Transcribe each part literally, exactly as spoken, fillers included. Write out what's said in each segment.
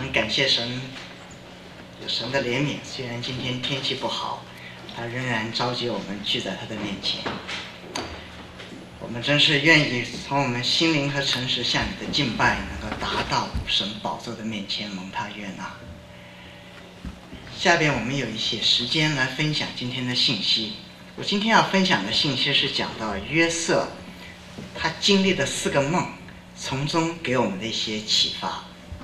很感谢神，有神的怜悯。虽然今天天气不好，他仍然召集我们聚在他的面前。我们真是愿意从我们心灵和诚实向你的敬拜，能够达到神宝座的面前，蒙他悦纳。下边我们有一些时间来分享今天的信息。我今天要分享的信息是讲到约瑟他经历的四个梦，从中给我们的一些启发。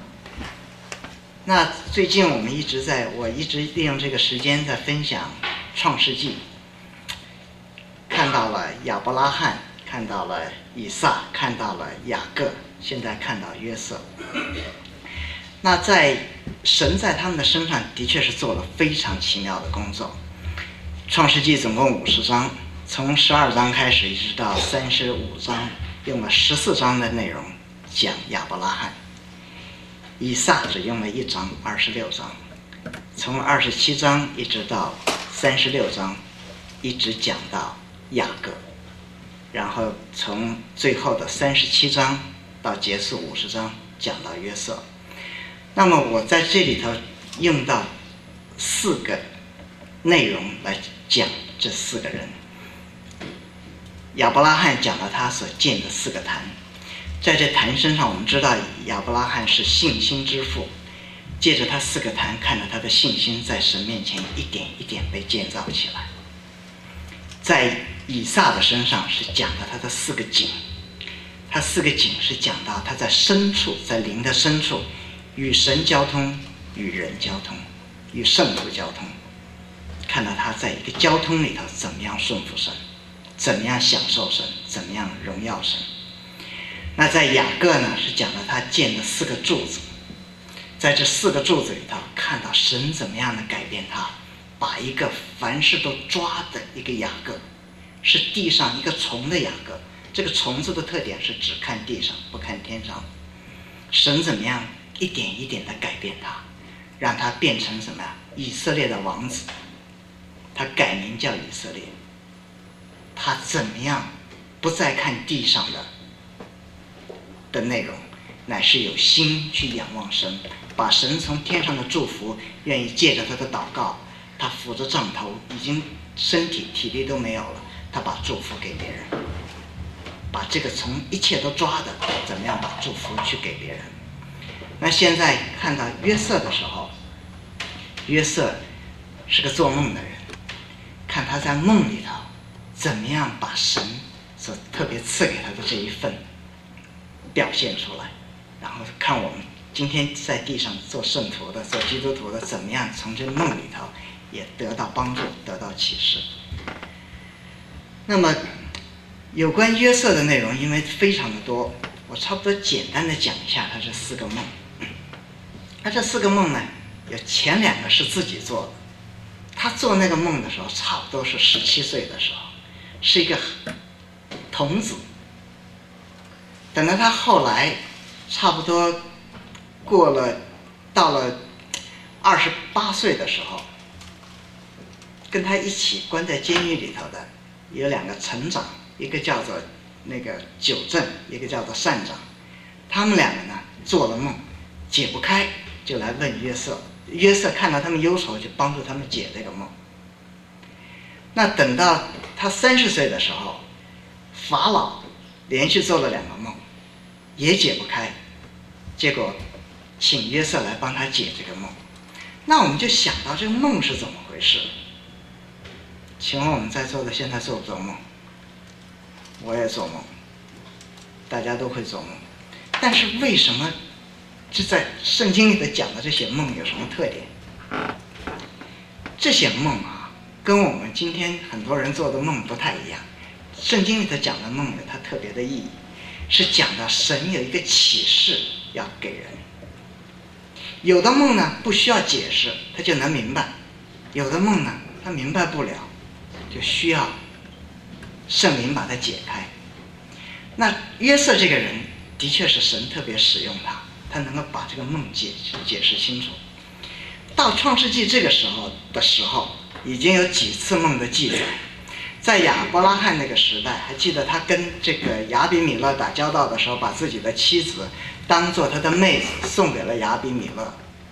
那最近我们一直在我一直利用这个时间在分享创世纪，看到了亚伯拉罕，看到了以撒，看到了雅各，现在看到约瑟。那在神在他们的身上的确是做了非常奇妙的工作。创世纪总共五十章，从十二章开始一直到三十五章，用了十四章的内容讲亚伯拉罕。以撒只用了一章，二十六章，从二十七章一直到三十六章，一直讲到雅各，然后从最后的三十七章到结束五十章讲到约瑟。那么我在这里头用到四个内容来讲这四个人。亚伯拉罕讲了他所建的四个坛，在这坛身上我们知道亚伯拉罕是信心之父，借着他四个坛看到他的信心在神面前一点一点被建造起来。在以撒的身上是讲到他的四个井，他四个井是讲到他在深处，在灵的深处与神交通，与人交通，与圣徒交通，看到他在一个交通里头怎么样顺服神，怎么样享受神，怎么样荣耀神。那在雅各呢，是讲了他建的四个柱子，在这四个柱子里头看到神怎么样的改变他，把一个凡事都抓的一个雅各，是地上一个虫的雅各，这个虫子的特点是只看地上不看天上。神怎么样一点一点的改变他，让他变成什么呀？以色列的王子，他改名叫以色列。他怎么样不再看地上的的内容，乃是有心去仰望神，把神从天上的祝福愿意借着他的祷告，他扶着杖头，已经身体体力都没有了，他把祝福给别人，把这个从一切都抓的怎么样把祝福去给别人。那现在看到约瑟的时候，约瑟是个做梦的人，看他在梦里头怎么样把神所特别赐给他的这一份表现出来，然后看我们今天在地上做圣徒的，做基督徒的，怎么样从这梦里头也得到帮助，得到启示。那么有关约瑟的内容因为非常的多，我差不多简单的讲一下他这四个梦。他这四个梦呢，有前两个是自己做的，他做那个梦的时候差不多是十七岁的时候，是一个童子。等到他后来差不多过了到了二十八岁的时候，跟他一起关在监狱里头的有两个城长，一个叫做那个九正，一个叫做善长。他们两个呢做了梦解不开，就来问约瑟，约瑟看到他们忧愁，就帮助他们解这个梦。那等到他三十岁的时候，法老连续做了两个梦，也解不开，结果请约瑟来帮他解这个梦。那我们就想到这个梦是怎么回事？请问我们在座的现在做不做梦？我也做梦，大家都会做梦，但是为什么这在圣经里头讲的这些梦有什么特点？这些梦啊，跟我们今天很多人做的梦不太一样。圣经里头讲的梦呢，它特别的意义是讲到神有一个启示要给人。有的梦呢不需要解释，他就能明白；有的梦呢他明白不了，就需要圣灵把它解开。那约瑟这个人的确是神特别使用他，他能够把这个梦解解释清楚。到创世纪这个时候的时候，已经有几次梦的记载。在亚伯拉罕那个时代，还记得他跟这个亚比米勒打交道的时候，把自己的妻子当做他的妹子送给了亚比米勒，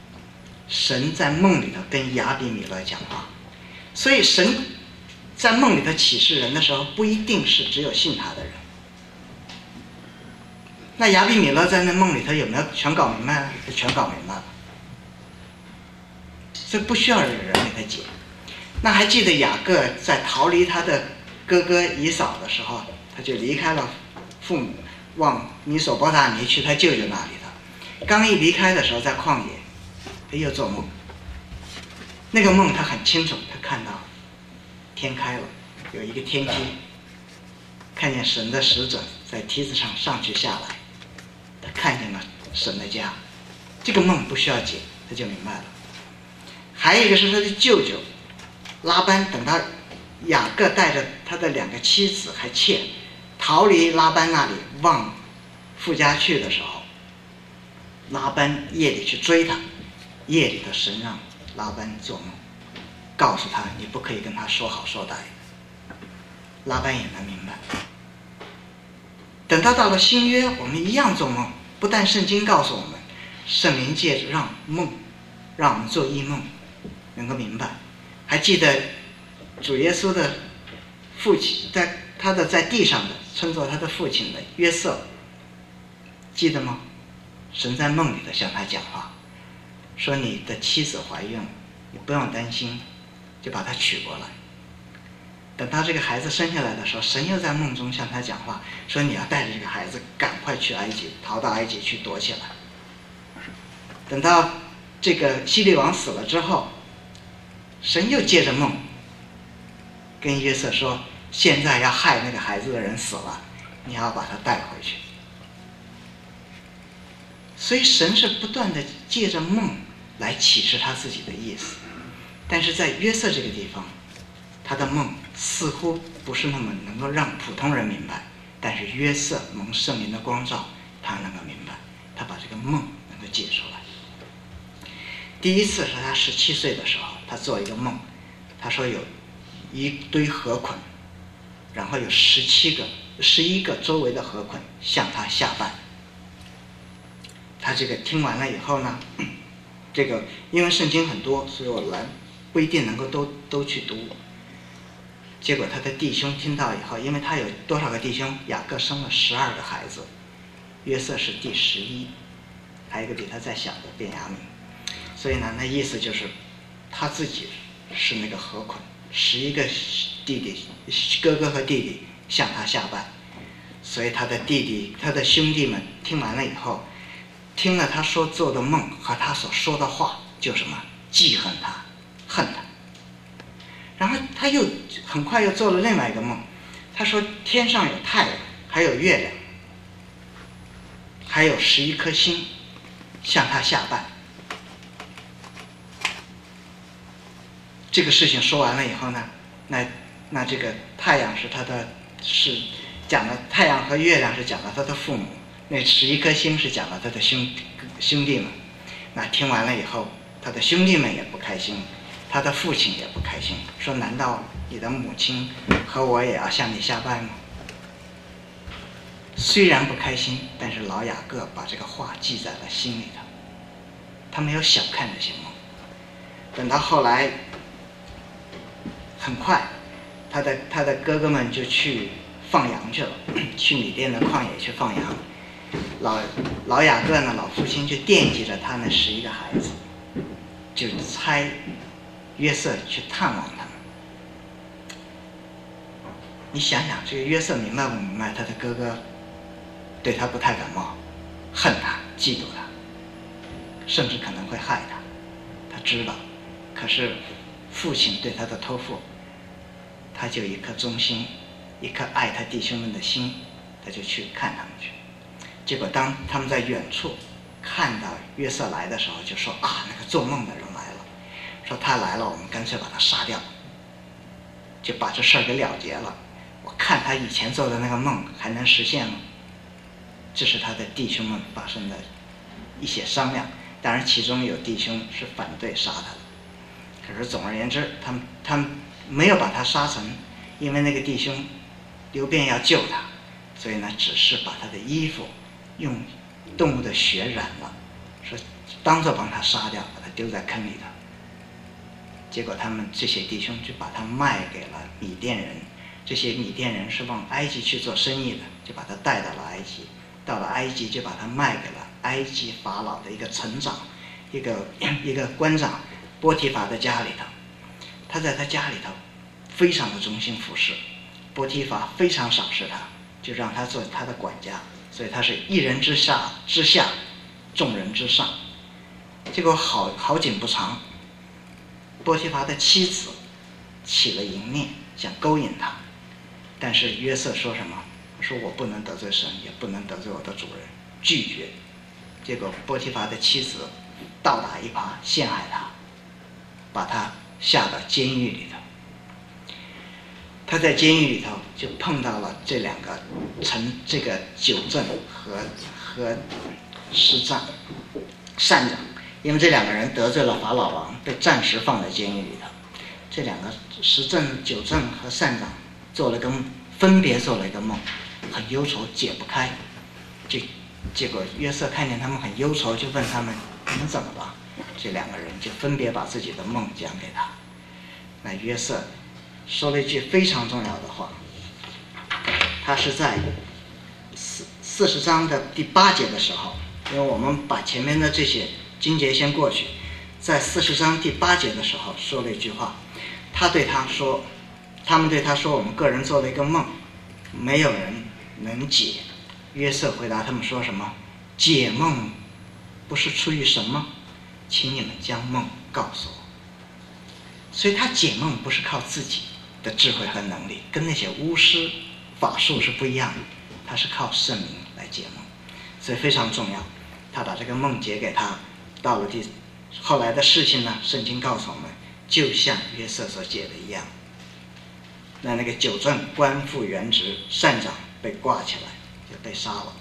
神在梦里头跟亚比米勒讲话，所以神在梦里头启示人的时候，不一定是只有信他的人。那亚比米勒在那梦里头有没有全搞明白？全搞明白了，所以不需要人给他解。那还记得雅各在逃离他的哥哥以扫的时候，他就离开了父母，往米索波大尼去他舅舅那里的。刚一离开的时候，在旷野，他又做梦。那个梦他很清楚，他看到天开了，有一个天梯，看见神的使者在梯子上上去下来，他看见了神的家。这个梦不需要解，他就明白了。还有一个是他的舅舅拉班，等到雅各带着他的两个妻子还妾逃离拉班那里往父家去的时候，拉班夜里去追他，夜里的神让拉班做梦，告诉他你不可以跟他说好说歹。拉班也能明白。等到到了新约，我们一样做梦，不但圣经告诉我们，圣灵借着让梦让我们做异梦能够明白。还记得主耶稣的父亲，在他的在地上的称作他的父亲的约瑟，记得吗？神在梦里头向他讲话，说你的妻子怀孕了，你不用担心，就把她娶过来。等到这个孩子生下来的时候，神又在梦中向他讲话，说你要带着这个孩子赶快去埃及，逃到埃及去躲起来。等到这个希律王死了之后，神又借着梦跟约瑟说，现在要害那个孩子的人死了，你要把他带回去。所以神是不断的借着梦来启示他自己的意思。但是在约瑟这个地方，他的梦似乎不是那么能够让普通人明白，但是约瑟蒙圣灵的光照，他能够明白，他把这个梦能够解出来。第一次是他十七岁的时候，他做一个梦，他说有一堆河捆，然后有十七个、十一个周围的河捆向他下绊。他这个听完了以后呢，这个因为圣经很多，所以我来不一定能够都都去读。结果他的弟兄听到以后，因为他有多少个弟兄？雅各生了十二个孩子，约瑟是第十一，还有一个比他再小的便雅悯。所以呢，那意思就是他自己是那个河捆，十一个弟弟、哥哥和弟弟向他下绊，所以他的弟弟、他的兄弟们听完了以后，听了他说做的梦和他所说的话，就什么记恨他、恨他。然后他又很快又做了另外一个梦，他说天上有太阳，还有月亮，还有十一颗星向他下绊。这个事情说完了以后呢，那那这个太阳是他的，是讲了太阳和月亮是讲了他的父母，那十一颗星是讲了他的兄兄弟们。那听完了以后，他的兄弟们也不开心，他的父亲也不开心，说难道你的母亲和我也要向你下拜吗？虽然不开心，但是老雅各把这个话记在了心里头，他没有小看这些梦。等到后来很快他的他的哥哥们就去放羊去了，去米甸的旷野去放羊。老老雅各呢，老父亲就惦记着他那十一个孩子，就差约瑟去探望他们。你想想，这个约瑟明白不明白他的哥哥对他不太感冒，恨他、嫉妒他，甚至可能会害他，他知道。可是父亲对他的托付，他就一颗忠心，一颗爱他弟兄们的心，他就去看他们去。结果当他们在远处看到约瑟来的时候，就说啊，那个做梦的人来了，说他来了，我们干脆把他杀掉，就把这事儿给了结了。我看他以前做的那个梦还能实现吗？这是他的弟兄们发生的一些商量，当然其中有弟兄是反对杀他的。可是总而言之，他们他们没有把他杀成，因为那个弟兄刘辩要救他，所以呢，只是把他的衣服用动物的血染了，说当做把他杀掉，把他丢在坑里头。结果他们这些弟兄就把他卖给了米甸人，这些米甸人是往埃及去做生意的，就把他带到了埃及，到了埃及就把他卖给了埃及法老的一个城长，一个一个官长波提乏的家里头。他在他家里头非常的忠心服侍，波提乏非常赏识他，就让他做他的管家，所以他是一人之下之下，众人之上。结果好好景不长，波提乏的妻子起了淫念，想勾引他，但是约瑟说什么？说我不能得罪神，也不能得罪我的主人，拒绝。结果波提乏的妻子倒打一耙，陷害他，把他下到监狱里头。他在监狱里头就碰到了这两个臣，这个九正和和师长善长，因为这两个人得罪了法老王，被暂时放在监狱里头。这两个十正、九正和善长做了个分别做了一个梦，很忧愁，解不开。这结果约瑟看见他们很忧愁，就问他们：“你们怎么了？”这两个人就分别把自己的梦讲给他。那约瑟说了一句非常重要的话，他是在四四十章的第八节的时候，因为我们把前面的这些经节先过去，在四十章第八节的时候说了一句话，他对他说，他们对他说，我们个人做了一个梦，没有人能解。约瑟回答他们说什么？解梦不是出于神吗？请你们将梦告诉我。所以他解梦不是靠自己的智慧和能力，跟那些巫师法术是不一样的，他是靠圣灵来解梦，所以非常重要。他把这个梦解给他，到了第后来的事情呢，圣经告诉我们，就像约瑟所解的一样。那那个九正官复原职，善长被挂起来，就被杀了。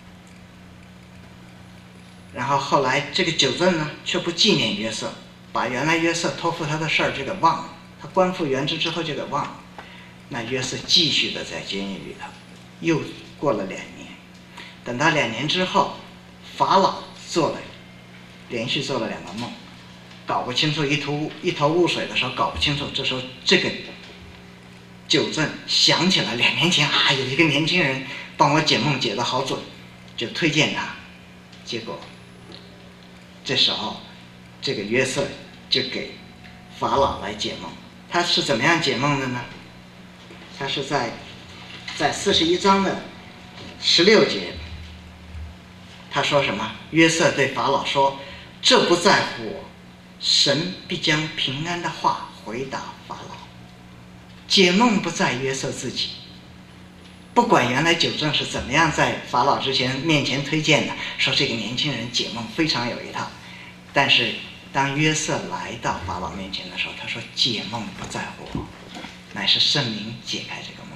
然后后来这个九正呢，却不纪念约瑟，把原来约瑟托付他的事儿就给忘了。他官复原职之后就给忘了。那约瑟继续的在监狱里头，又过了两年。等到两年之后，法老做了连续做了两个梦，搞不清楚，一头一头雾水的时候搞不清楚。这时候这个九正想起来两年前啊，有一个年轻人帮我解梦解得好准，就推荐他。结果这时候这个约瑟就给法老来解梦。他是怎么样解梦的呢？他是在在四十一章的十六节，他说什么？约瑟对法老说：“这不在乎我，神必将平安的话回答法老。”解梦不在约瑟自己，不管原来九正是怎么样在法老之前面前推荐的，说这个年轻人解梦非常有一套，但是当约瑟来到法老面前的时候，他说：“解梦不在乎我，乃是圣灵解开这个梦。”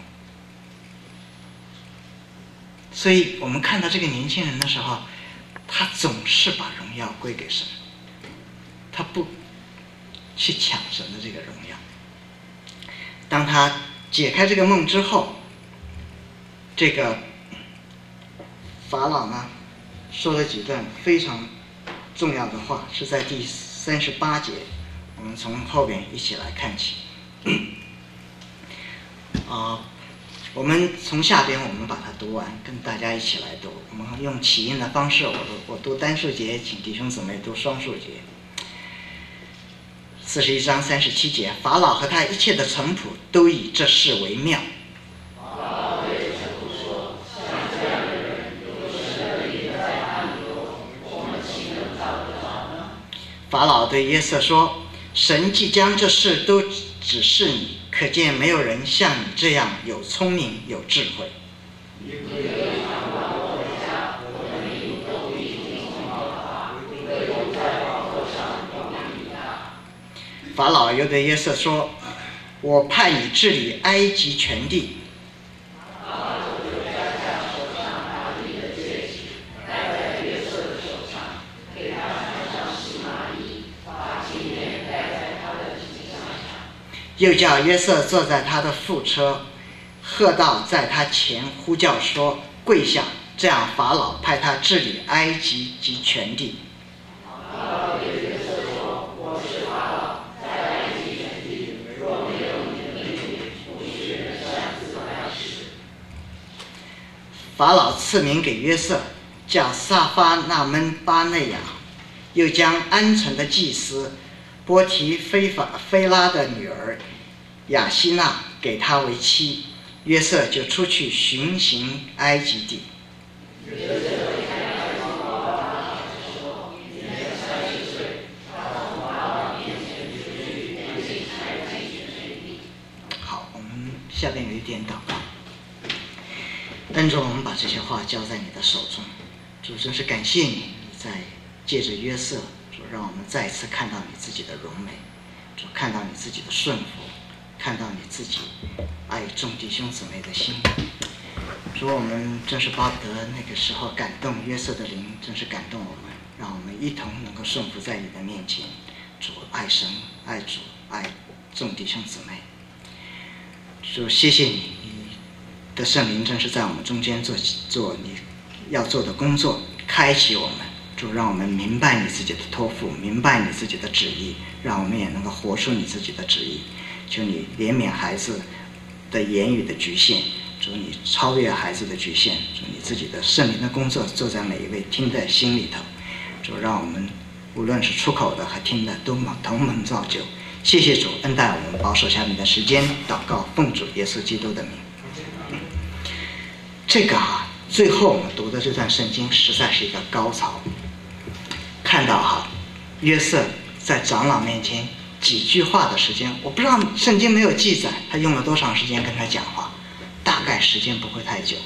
所以我们看到这个年轻人的时候，他总是把荣耀归给神，他不去抢神的这个荣耀。当他解开这个梦之后，这个法老呢说了几段非常重要的话，是在第三十八节，我们从后边一起来看起。啊，我们从下边我们把它读完，跟大家一起来读。我们用起印的方式，我我读单数节，请弟兄姊妹读双数节。四十一章三十七节，法老和他一切的臣仆都以这事为妙。法老对约瑟说：“神既将这事都指示你，可见没有人像你这样有聪明有智慧。”法老又对约瑟说：“我派你治理埃及全地。”又叫约瑟坐在他的副车，喝道在他前呼叫说：“跪下！”这样法老派他治理埃及及全地。 法老赐名给约瑟，叫撒发那闷巴内亚，又将安城的祭司波提菲法菲拉的女儿雅西娜给他为妻，约瑟就出去巡行埃及地。好，我们下边有一点祷告。恩主，我们把这些话交在你的手中，主，真是感谢你，在借着约瑟，主让我们再次看到你自己的荣美，主看到你自己的顺服，看到你自己爱众弟兄姊妹的心。主，我们真是巴不得那个时候感动约瑟的灵，真是感动我们，让我们一同能够顺服在你的面前。主，爱神，爱主，爱众弟兄姊妹。主，谢谢你，你的圣灵真是在我们中间做做你要做的工作，开启我们。主，让我们明白你自己的托付，明白你自己的旨意，让我们也能够活出你自己的旨意。求你怜悯孩子的言语的局限，主，你超越孩子的局限，主，你自己的圣灵的工作做在每一位听的心里头。主，让我们无论是出口的和听的都同蒙造就。谢谢主恩待我们，保守下面的时间，祷告奉主耶稣基督的名。这个啊，最后我们读的这段圣经实在是一个高潮。看到哈，约瑟在长老面前几句话的时间，我不知道圣经没有记载他用了多长时间跟他讲话，大概时间不会太久，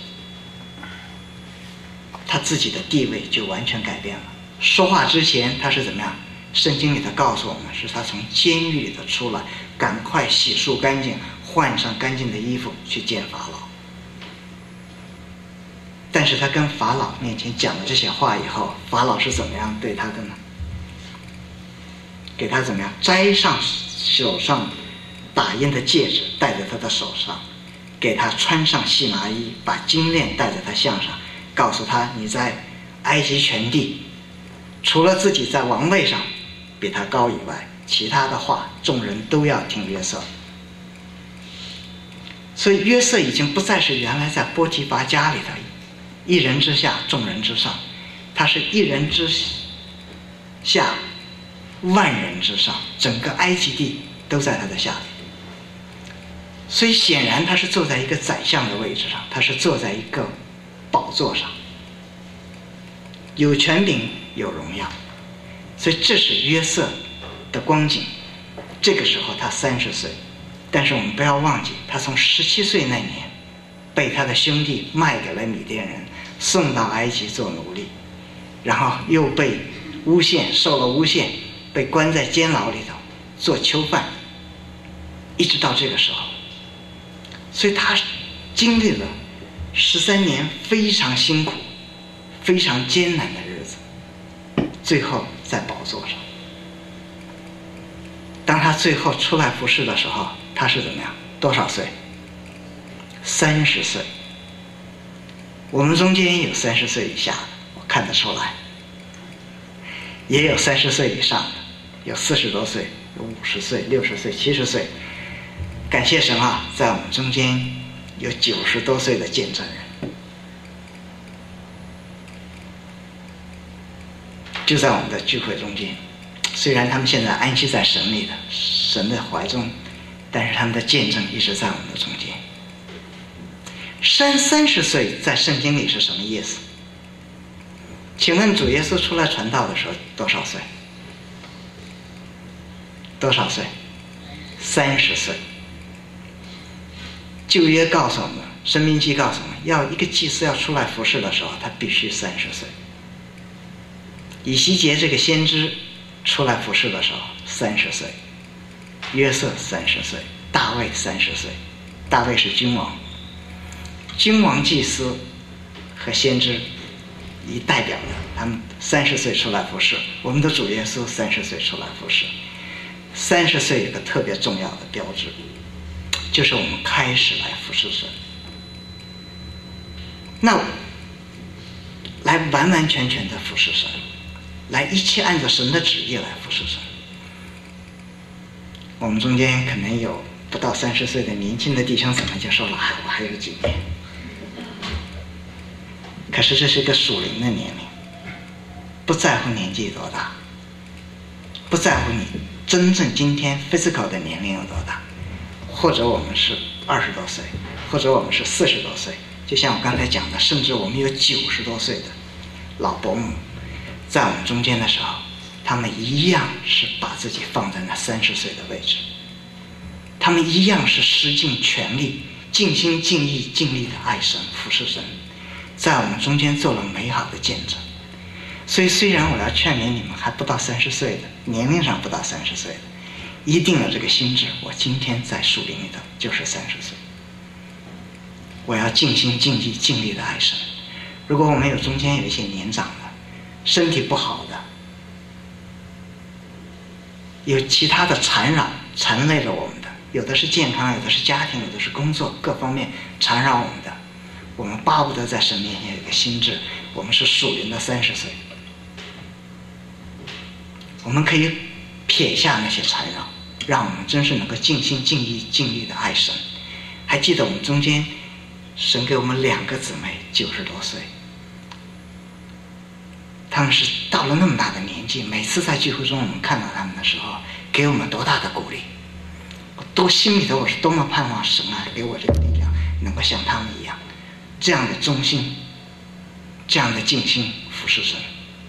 他自己的地位就完全改变了。说话之前他是怎么样？圣经里头告诉我们，是他从监狱里头出来，赶快洗漱干净，换上干净的衣服去见法老。但是他跟法老面前讲了这些话以后，法老是怎么样对他的呢？给他怎么样？摘上手上打印的戒指戴在他的手上，给他穿上细麻衣，把金链戴在他项上，告诉他你在埃及全地除了自己在王位上比他高以外，其他的话众人都要听约瑟。所以约瑟已经不再是原来在波提乏家里头一人之下众人之上，他是一人之下万人之上，整个埃及地都在他的下面。所以显然他是坐在一个宰相的位置上，他是坐在一个宝座上，有权柄有荣耀。所以这是约瑟的光景。这个时候他三十岁，但是我们不要忘记，他从十七岁那年被他的兄弟卖给了米甸人，送到埃及做奴隶，然后又被诬陷，受了诬陷，被关在监牢里头做囚犯，一直到这个时候。所以他经历了十三年非常辛苦非常艰难的日子，最后在宝座上。当他最后出来服侍的时候，他是怎么样？多少岁？三十岁。我们中间有三十岁以下的，我看得出来，也有三十岁以上的，有四十多岁，有五十岁、六十岁、七十岁。感谢神啊，在我们中间有九十多岁的见证人，就在我们的聚会中间。虽然他们现在安息在神里的神的怀中，但是他们的见证一直在我们的中间。三三十岁在圣经里是什么意思？请问主耶稣出来传道的时候多少岁？多少岁？三十岁。旧约告诉我们，申命记告诉我们，要一个祭司要出来服侍的时候，他必须三十岁。以西结这个先知出来服侍的时候三十岁，约瑟三十岁，大卫三十岁。大卫是君王，君王、祭司和先知以代表的，他们三十岁出来服侍。我们的主耶稣三十岁出来服侍。三十岁有个特别重要的标志，就是我们开始来服侍神，那来完完全全的服侍神，来一切按照神的旨意来服侍神。我们中间可能有不到三十岁的年轻的弟兄姊妹就说了，我还有几年。 可是这是一个属灵的年龄，不在乎年纪多大，不在乎你真正今天 physical 的年龄有多大，或者我们是二十多岁，或者我们是四十多岁，就像我刚才讲的，甚至我们有九十多岁的老伯母在我们中间的时候，他们一样是把自己放在那三十岁的位置，他们一样是施尽全力尽心尽意尽力的爱神服侍神，在我们中间做了美好的见证。所以虽然我要劝勉你们还不到三十岁的，年龄上不到三十岁的，一定有这个心智，我今天在属灵里头就是三十岁，我要尽心尽意尽力的爱神。如果我们有中间有一些年长的身体不好的，有其他的缠绕缠累了我们的，有的是健康，有的是家庭，有的是工作，各方面缠绕我们的，我们巴不得在神面前有一个心智，我们是属灵的三十岁，我们可以撇下那些缠绕，让我们真是能够尽心尽意尽力的爱神。还记得我们中间神给我们两个姊妹九十多岁，他们是到了那么大的年纪，每次在聚会中我们看到他们的时候，给我们多大的鼓励，多心里头我是多么盼望神啊给我这个力量，能够像他们一样这样的忠心，这样的尽心服侍神。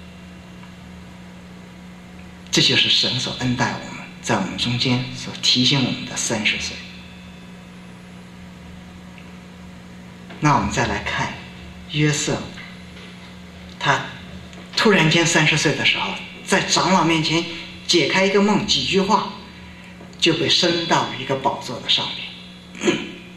这就是神所恩待我们，在我们中间所提醒我们的三十岁。那我们再来看约瑟，他突然间三十岁的时候，在长老面前解开一个梦，几句话就被升到一个宝座的上面，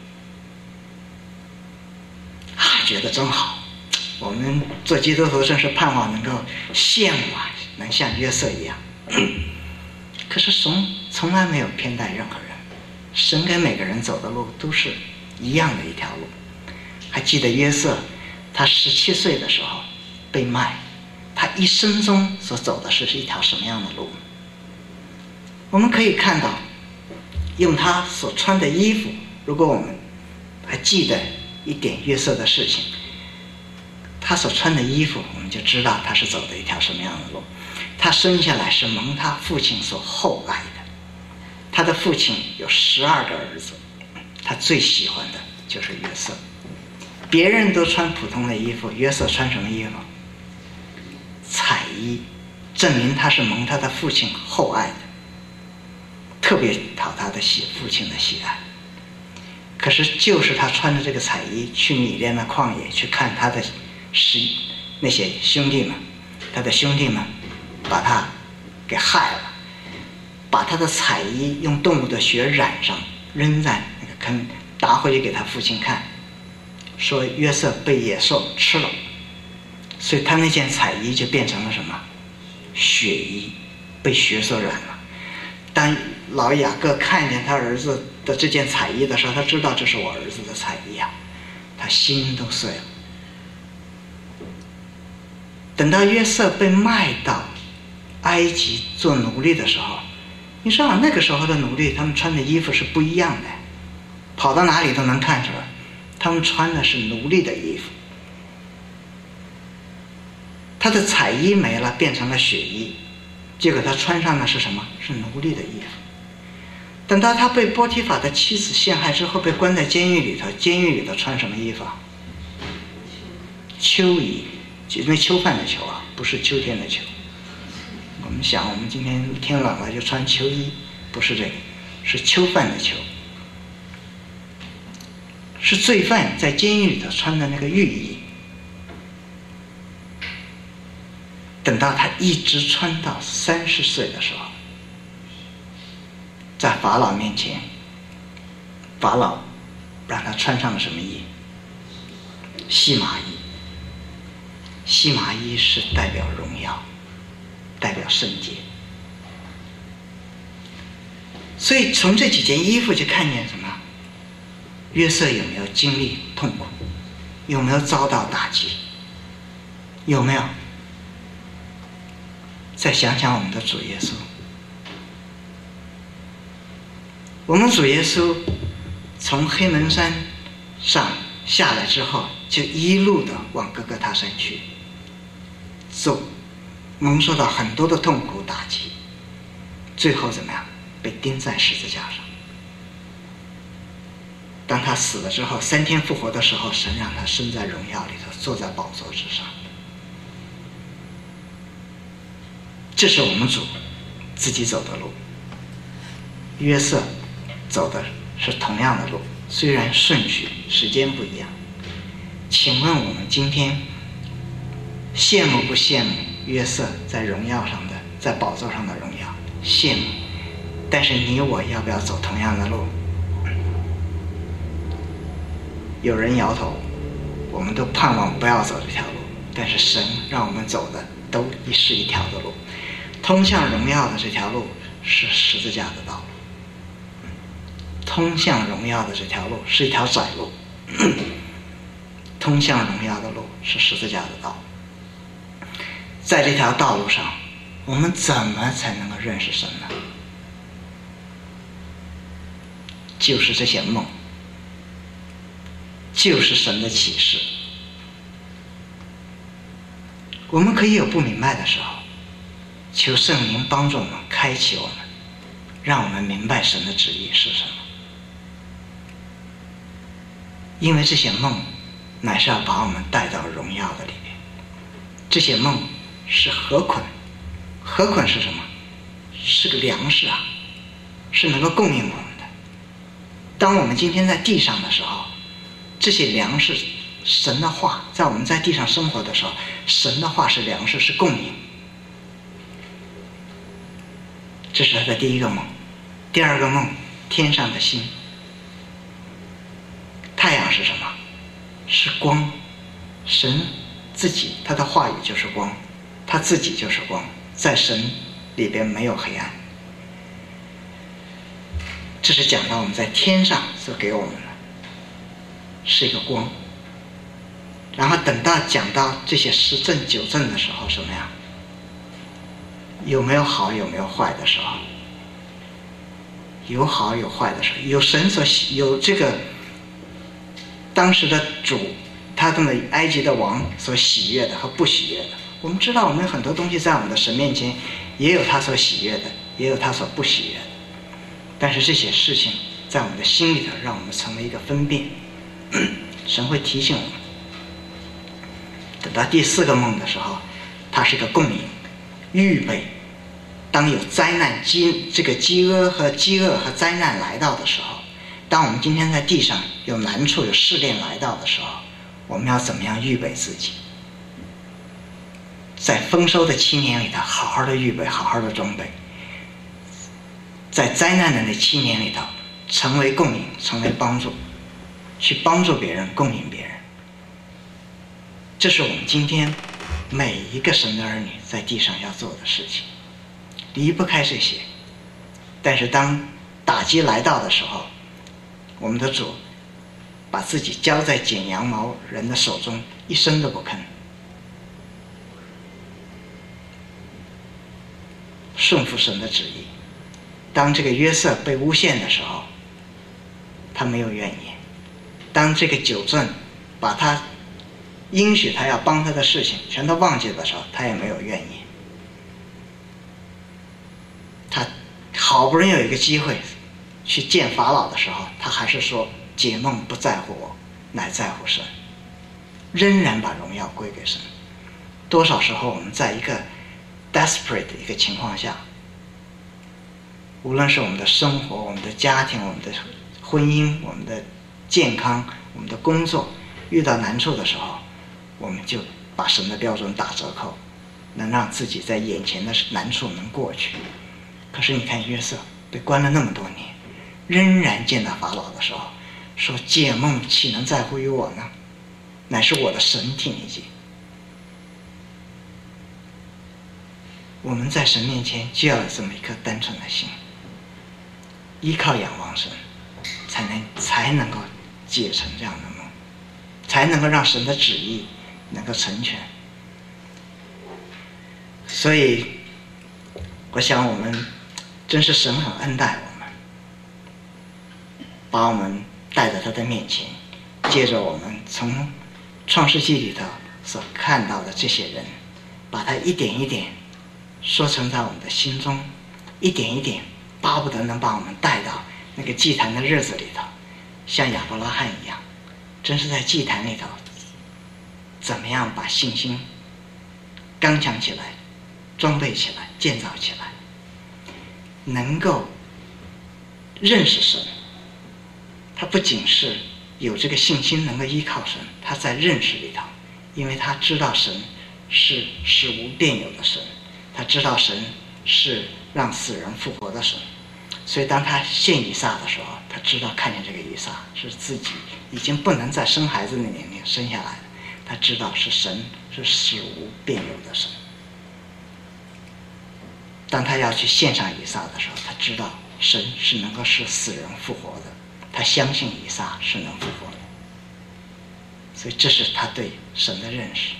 啊，觉得真好。我们做基督徒真是盼望能够羡慕啊，能像约瑟一样。可是神从来没有偏待任何人，神给每个人走的路都是一样的一条路。还记得约瑟，他十七岁的时候被卖，他一生中所走的是一条什么样的路？我们可以看到，用他所穿的衣服，如果我们还记得一点约瑟的事情，他所穿的衣服，我们就知道他是走的一条什么样的路。他生下来是蒙他父亲所厚爱的，他的父亲有十二个儿子，他最喜欢的就是约瑟。别人都穿普通的衣服，约瑟穿什么衣服？彩衣，证明他是蒙他的父亲厚爱的，特别讨他的喜父亲的喜爱。可是就是他穿着这个彩衣去米甸的旷野去看他的十那些兄弟们，他的兄弟们把他给害了，把他的彩衣用动物的血染上，扔在那个坑，拿回去给他父亲看，说约瑟被野兽吃了，所以他那件彩衣就变成了什么？血衣，被血所染了。当老雅各看见他儿子的这件彩衣的时候，他知道这是我儿子的彩衣啊，他心都碎了。等到约瑟被卖到埃及做奴隶的时候，你知道那个时候的奴隶他们穿的衣服是不一样的，跑到哪里都能看出来，他们穿的是奴隶的衣服。他的彩衣没了，变成了血衣，结果他穿上的是什么？是奴隶的衣服。等到他被波提法的妻子陷害之后，被关在监狱里头，监狱里头穿什么衣服啊？秋衣，那秋饭的秋啊，不是秋天的秋。我们想，我们今天天冷了就穿秋衣，不是这个，是秋饭的秋，是罪犯在监狱里头穿的那个狱衣。等到他一直穿到三十岁的时候，在法老面前，法老让他穿上了什么衣？细麻衣。细麻衣是代表荣耀，代表圣洁。所以从这几件衣服就看见什么？约瑟有没有经历痛苦？有没有遭到打击？有没有？再想想我们的主耶稣，我们主耶稣从黑门山上下来之后， 就一路的往各个他山去，走，蒙受到很多的痛苦打击，最后怎么样？被钉在十字架上。当他死了之后，三天复活的时候，神让他身在荣耀里头，坐在宝座之上。这是我们主自己走的路，约瑟走的是同样的路，虽然顺序时间不一样。请问我们今天羡慕不羡慕约瑟在荣耀上的，在宝座上的荣耀？羡慕。但是你我要不要走同样的路？有人摇头，我们都盼望不要走这条路，但是神让我们走的都是一条的路，通向荣耀的这条路是十字架的道路，通向荣耀的这条路是一条窄路，通向荣耀的路是十字架的道路。在这条道路上，我们怎么才能够认识神呢？就是这些梦，就是神的启示。我们可以有不明白的时候，求圣灵帮助我们，开启我们，让我们明白神的旨意是什么。因为这些梦乃是要把我们带到荣耀的里面。这些梦是禾捆，禾捆是什么？是个粮食啊，是能够供应我们的。当我们今天在地上的时候，这些粮食，神的话，在我们在地上生活的时候，神的话是粮食，是供应。这是他的第一个梦。第二个梦，天上的星。太阳是什么？是光。神自己，他的话语就是光，他自己就是光，在神里边没有黑暗。这是讲到我们在天上所给我们的是一个光。然后等到讲到这些十正九正的时候，什么呀？有没有好有没有坏的时候？有好有坏的时候，有神所有这个当时的主，他这么埃及的王所喜悦的和不喜悦的。我们知道我们很多东西在我们的神面前也有他所喜悦的，也有他所不喜悦的，但是这些事情在我们的心里头让我们成为一个分辨。神会提醒我们。等到第四个梦的时候，它是一个供应，预备。当有灾难饥这个饥饿和饥饿和灾难来到的时候，当我们今天在地上有难处有试炼来到的时候，我们要怎么样预备自己？在丰收的七年里头好好的预备，好好的装备，在灾难的那七年里头成为供应，成为帮助，去帮助别人，供应别人。这是我们今天每一个神的儿女在地上要做的事情，离不开这些。但是当打击来到的时候，我们的主把自己交在剪羊毛人的手中，一声都不吭，顺服神的旨意。当这个约瑟被诬陷的时候，他没有怨言；当这个九正把他应许他要帮他的事情全都忘记的时候，他也没有怨言。他好不容易有一个机会去见法老的时候，他还是说解梦不在乎我，乃在乎神，仍然把荣耀归给神。多少时候我们在一个 desperate 的一个情况下，无论是我们的生活，我们的家庭，我们的婚姻，我们的健康，我们的工作，遇到难处的时候，我们就把神的标准打折扣，能让自己在眼前的难处能过去。可是你看约瑟被关了那么多年，仍然见到法老的时候说，解梦岂能在乎于我呢？乃是我的神替你解。我们在神面前就要有这么一颗单纯的心，依靠仰望神，才能才能够解成这样的梦，才能够让神的旨意能够成全。所以我想我们真是神很恩待我们，把我们带到他的面前，借着我们从创世纪里头所看到的这些人，把它一点一点说成在我们的心中，一点一点巴不得能把我们带到那个祭坛的日子里头，像亚伯拉罕一样，真是在祭坛里头怎么样把信心刚强起来，装备起来，建造起来，能够认识神。他不仅是有这个信心能够依靠神，他在认识里头，因为他知道神是使无变有的神，他知道神是让死人复活的神，所以当他献以撒的时候，他知道看见这个以撒是自己已经不能再生孩子的年龄生下来的，他知道是神是使无变有的神。当他要去献上以撒的时候，他知道神是能够使死人复活的，他相信以撒是能复活的，所以这是他对神的认识。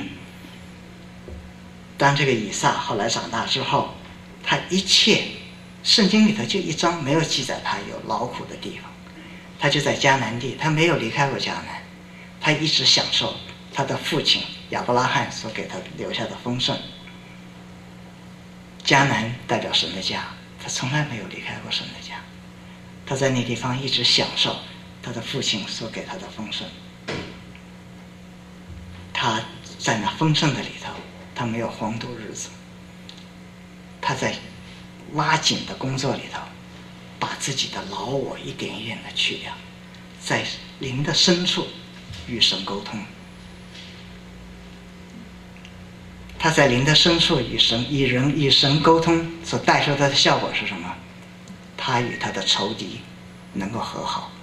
当这个以撒后来长大之后，他一切圣经里头就一章没有记载他有劳苦的地方，他就在迦南地，他没有离开过迦南，他一直享受他的父亲亚伯拉罕所给他留下的丰盛。迦南代表神的家，他从来没有离开过神的家，他在那地方一直享受他的父亲所给他的丰盛。他在那丰盛的里头，他没有荒度日子，他在挖井的工作里头把自己的老我一点一点的去掉，在灵的深处与神沟通。他在灵的深处与神与人与神沟通所带出他的效果是什么？他与他的仇敌能够和好，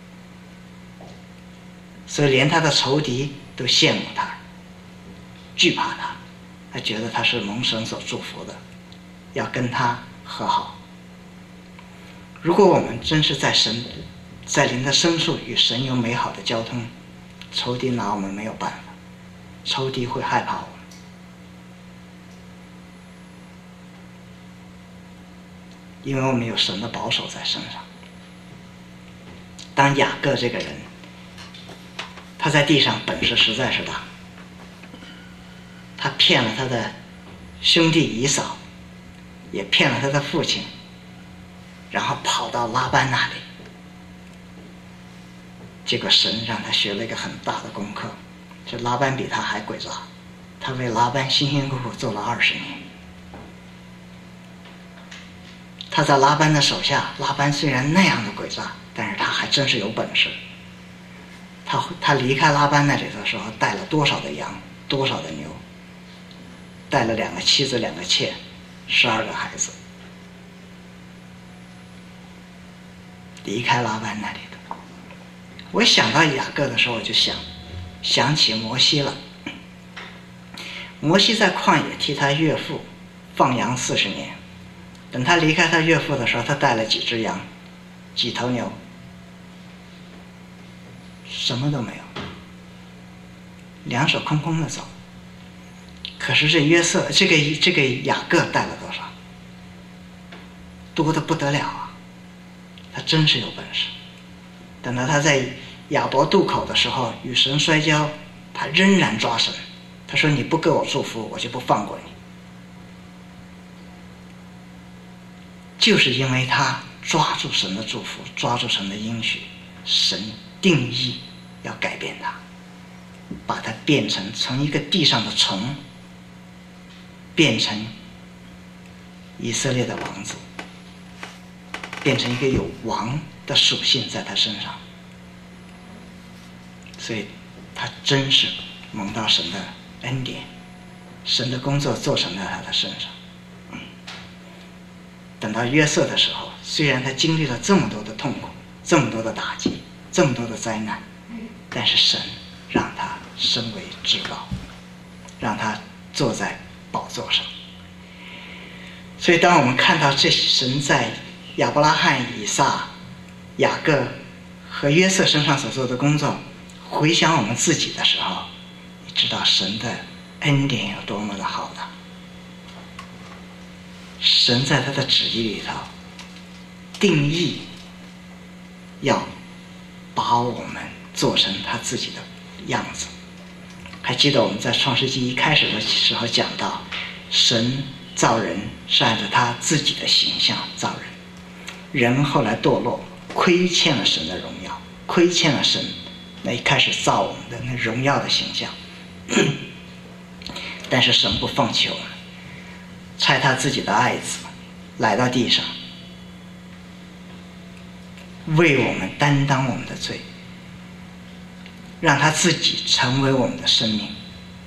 所以连他的仇敌都羡慕他，惧怕他，他觉得他是蒙神所祝福的，要跟他和好。如果我们真是在神在灵的深处与神有美好的交通，仇敌拿我们没有办法，仇敌会害怕我们，因为我们有神的保守在身上。当雅各这个人，他在地上本事实在是大，他骗了他的兄弟以扫，也骗了他的父亲，然后跑到拉班那里，结果神让他学了一个很大的功课，这拉班比他还诡诈，他为拉班辛辛苦苦做了二十年。他在拉班的手下，拉班虽然那样的诡诈，但是他还真是有本事。他他离开拉班那里的时候，带了多少的羊，多少的牛，带了两个妻子，两个妾，十二个孩子，离开拉班那里的。我想到雅各的时候，我就想想起摩西了。摩西在旷野替他岳父放羊四十年，等他离开他岳父的时候，他带了几只羊，几头牛，什么都没有，两手空空的走。可是这约瑟，这个这个雅各带了多少？多得不得了啊！他真是有本事。等到他在亚伯渡口的时候与神摔跤，他仍然抓神，他说：“你不给我祝福，我就不放过你。”就是因为他抓住神的祝福，抓住神的应许，神定义要改变他，把他变成从一个地上的虫变成以色列的王子，变成一个有王的属性在他身上。所以他真是蒙到神的恩典，神的工作做成在他的身上。等到约瑟的时候，虽然他经历了这么多的痛苦，这么多的打击，这么多的灾难，但是神让他升为至高，让他坐在宝座上。所以当我们看到这神在亚伯拉罕、以撒、雅各和约瑟身上所做的工作，回想我们自己的时候，你知道神的恩典有多么的好的。神在他的旨意里头定义要把我们做成他自己的样子， 还记得我们在创世纪一开始的时候讲到，神造人是按照他自己的形象造人，人后来堕落，亏欠了神的荣耀，亏欠了神那一开始造我们的那荣耀的形象。但是神不放弃我们，差他自己的爱子来到地上，为我们担当我们的罪，让他自己成为我们的生命。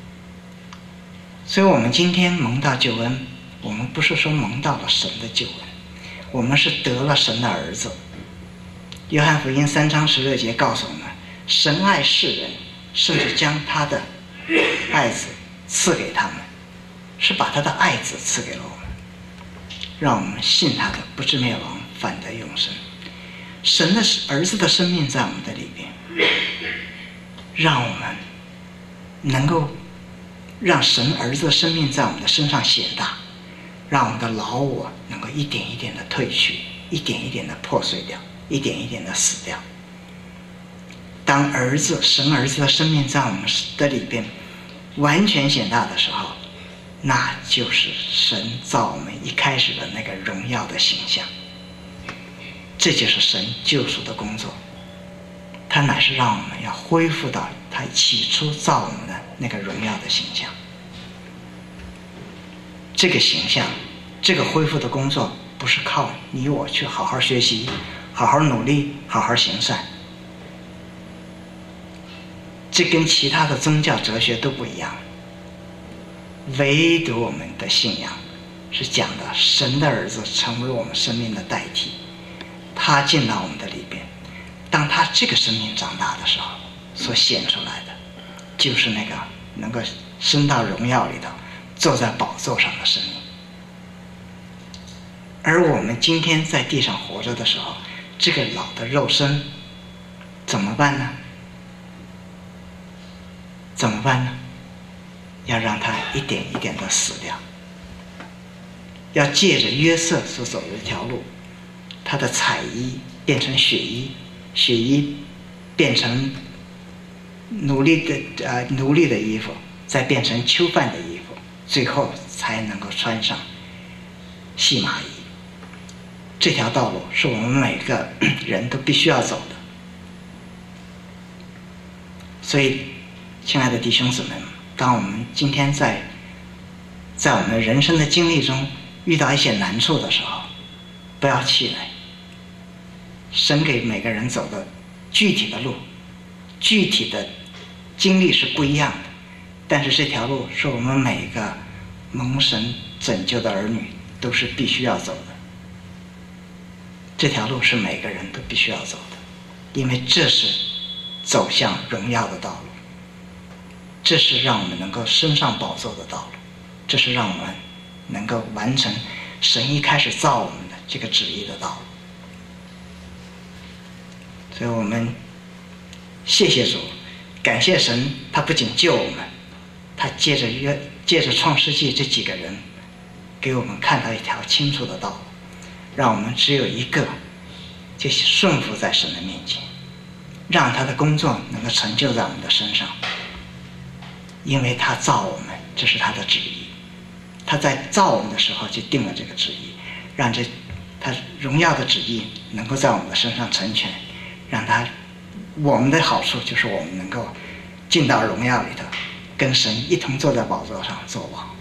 所以我们今天蒙到救恩，我们不是说蒙到了神的救恩，我们是得了神的儿子。约翰福音三章十六节告诉我们，神爱世人，甚至将他的爱子赐给他们，是把他的爱子赐给了我们，让我们信他的不至灭亡，反得永生。神的儿子的生命在我们的里边，让我们能够让神儿子的生命在我们的身上显大，让我们的老我能够一点一点的褪去，一点一点的破碎掉，一点一点的死掉。当儿子神儿子的生命在我们的里边完全显大的时候，那就是神造我们一开始的那个荣耀的形象。这就是神救赎的工作，他乃是让我们要恢复到他起初造我们的那个荣耀的形象。这个形象，这个恢复的工作，不是靠你我去好好学习，好好努力，好好行善，这跟其他的宗教哲学都不一样。唯独我们的信仰是讲的神的儿子成为我们生命的代替，他进到我们的里边，当他这个生命长大的时候所显出来的，就是那个能够升到荣耀里头坐在宝座上的生命。而我们今天在地上活着的时候，这个老的肉身怎么办呢？怎么办呢？要让它一点一点的死掉，要借着约瑟所走的一条路，他的彩衣变成血衣，血衣变成奴隶的呃奴隶的衣服，再变成囚犯的衣服，最后才能够穿上细麻衣。这条道路是我们每个人都必须要走的。所以亲爱的弟兄姊妹们，当我们今天在在我们人生的经历中遇到一些难处的时候，不要气馁。神给每个人走的具体的路，具体的经历是不一样的，但是这条路是我们每个蒙神拯救的儿女都是必须要走的。这条路是每个人都必须要走的，因为这是走向荣耀的道路，这是让我们能够升上宝座的道路，这是让我们能够完成神一开始造我们的这个旨意的道路。所以我们谢谢主，感谢神，他不仅救我们，他借着约借着创世纪这几个人给我们看到一条清楚的道路，让我们只有一个，就顺服在神的面前，让他的工作能够成就在我们的身上。因为他造我们，这是他的旨意，他在造我们的时候就定了这个旨意，让这他荣耀的旨意能够在我们的身上成全，让他我们的好处就是我们能够进到荣耀里头，跟神一同坐在宝座上做王。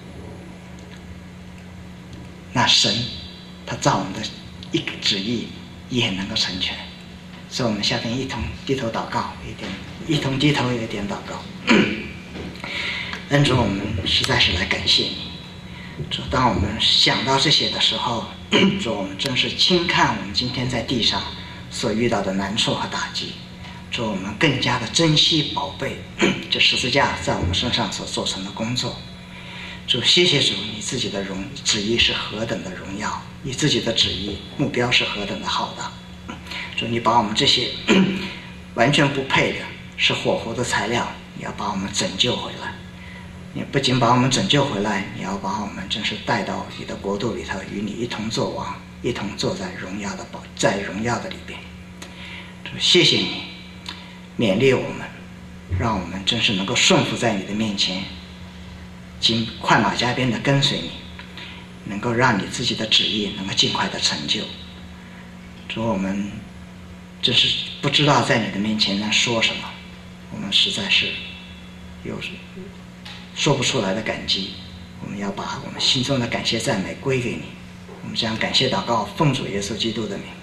那神他造我们的一个旨意也能够成全。所以我们下边一同低头祷告，一点一同低头有一点祷告。恩主，我们实在是来感谢你。主，当我们想到这些的时候，主，我们真是轻看我们今天在地上所遇到的难处和打击。主，我们更加的珍惜宝贝这十字架在我们身上所做成的工作。主，谢谢主，你自己的荣旨意是何等的荣耀，你自己的旨意目标是何等的浩大。主，你把我们这些完全不配的，是火候的材料，你要把我们拯救回来。你不仅把我们拯救回来，你要把我们真是带到你的国度里头，与你一同作王，一同坐在荣耀的宝，在荣耀的里边。主，谢谢你勉励我们， 让我们真是能够顺服在你的面前，尽快马加鞭的跟随你，能够让你自己的旨意能够尽快的成就。主，我们真是不知道在你的面前能说什么，我们实在是有说不出来的感激。我们要把我们心中的感谢赞美归给你。我们将感谢祷告奉主耶稣基督的名。